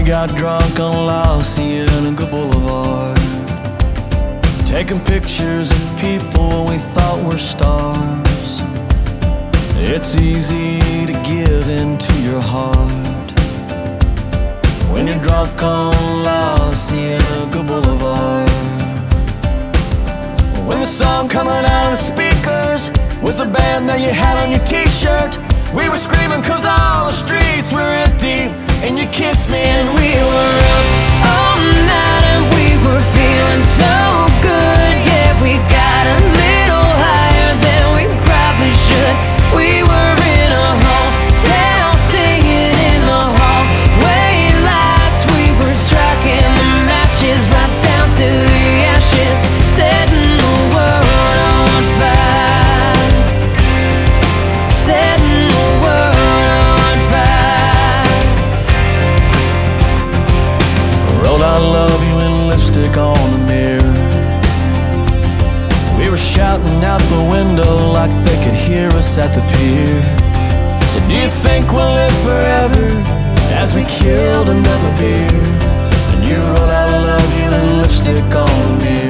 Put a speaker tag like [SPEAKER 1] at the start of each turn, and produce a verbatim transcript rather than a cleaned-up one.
[SPEAKER 1] got drunk on La Cienega Boulevard, taking pictures of people we thought were stars. It's easy to give into your heart when you're drunk on La Cienega Boulevard. When the song coming out of the speakers was the band that you had on your t-shirt, we were screaming cause all the streets were empty, and you kissed me and we were up all night and we were feeling so good. Yeah, we got a little higher than we probably should. We were in a hotel singing in the hallway lights. We were striking the matches right down to the ashes, setting the world on fire, setting the world on fire. Wrote I love you in lipstick on the mirror. We were shouting out the window like they could hear us at the pier. So do you think we'll live forever as we killed another beer? And you wrote I love you in lipstick on the mirror.